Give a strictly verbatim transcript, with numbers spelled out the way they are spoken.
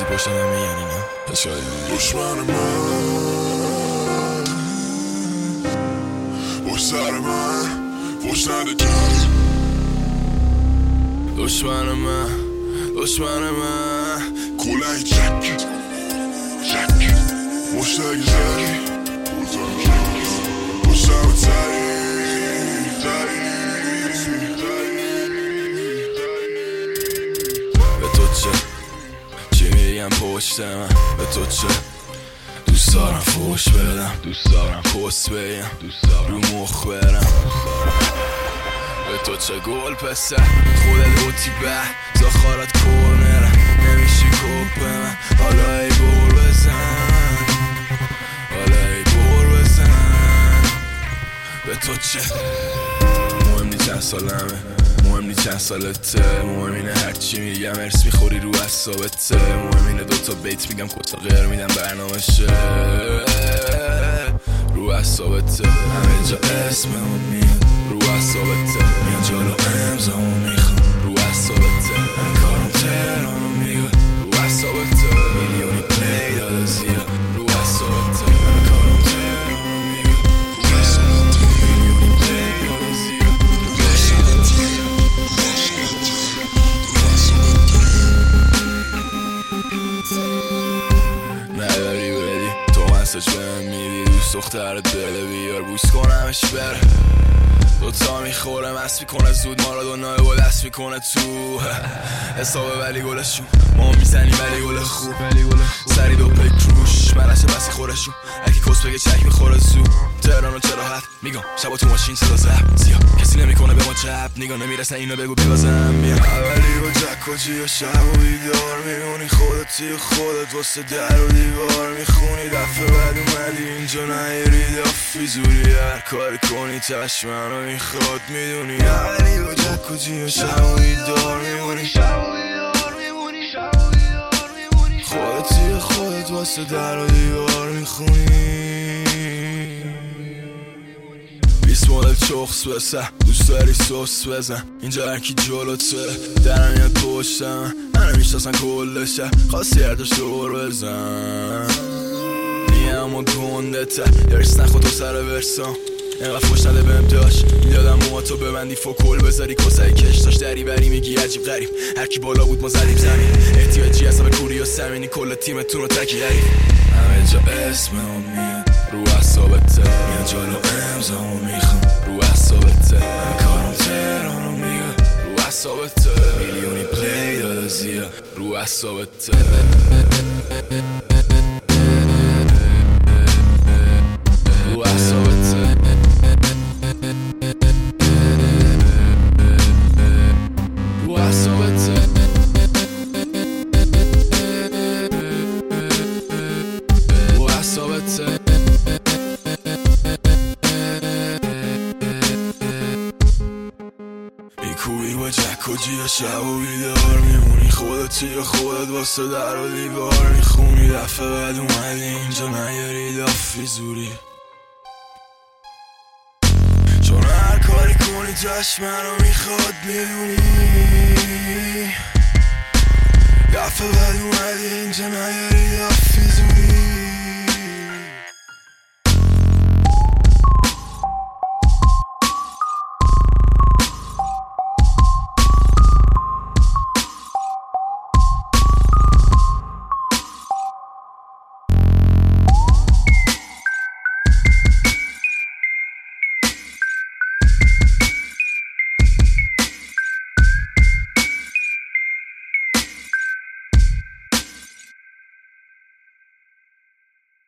پشتم هم میگن اینا دشمن من پشت سر من پشت نده کم دشمن من دشمن من کلنگ چک چک مشتاقی زدی پشتم تری به تو چه چی میگم پشت من به تو چه دوست دارم فوش بدم دوست دارم پست بگم دوست دارم رو مخ برم به تو چه گل پسر خودت اوتی به زخارت کورنرم نمیشی کپ من حالا ای بور بزن حالا ای بور بزن به تو چه مهم نی چند سالمه مهم نی چند سالته مهم اینه هرچی میگم ارس میخوری رو اصابته مهم اینه دوتا بیت میگم کتا غیر میدم برنامه شه رو اصابته همه جا اسممون میاد رو اصابته میان جالو امزامون میخوام رو اصابته من کارم تهرانو میگه رو اصابته میلیونی پلی داده زیاد رو اصابته من کارم تهرانو میگه رو اصابته میلیونی پلی داده زیاد نداری بدی تو مساج بهم میدی دوست دخترت بله بیار بوس کنمش بره دوتا میخوره مست میکنه زود مارادونای با دست میکنه تو حسابه ولی گلشون ما میزنیم ولی گل خوب سری دو پی کروش منشه بسی خورشون اگه کس بگه چک میخوره زود تهرانو چرا حد میگم شبا تو ماشین صدا زب زیاد کسی نمیکنه به ما چپ نگاه نمیرسن اینو بگو بگازم میام اولی و جک و جی و شب و بیدار میمونی خودتی و خودت واسه در و دیوار میخونی دفعه بعد اومدی اینجا نیاری دافی زوری هر کاری کنی چشمنو میخواد میدونی اولی و جک و جی و شب و بیدار میمونی خودتی و خودت واسه در و دیوار میخونی بیست مدل چخص بسه دوست داری سوس بزن اینجا هرکی جلوته درم یاد پشتم منو میشتاسن کلشه خواستی هر داشت دور بزن نیه اما گنده ته درست نخود و سر ورسام اینقدر فوش نده بهم داشت میدادم موها تو ببندی فوکل بذاری کسایی کش داشت دری بری میگی عجیب غریب هرکی بالا بود ما زدیم زمین احتیاجی حساب کوری و سمینی کل تیمتون رو تکی حریف همه جا اسممون میاد رو اصابته میان جالو امزامو میخوام رو اصابته من کارم تهرانو میگه رو اصابته میلیونی پلی داده زیاد رو اصابته رو اصابته رو اصابته رو اصابته میکوبی با جک و جی و شب و بیدار میمونی خودتی و خودت واسه در و دیوار میخونی دفعه بعد اومدی اینجا نیاری دافی زوری چون هر کاری کنی چشمنو میخواد میدونی دفعه بعد اومدی اینجا نیاری دافی زوری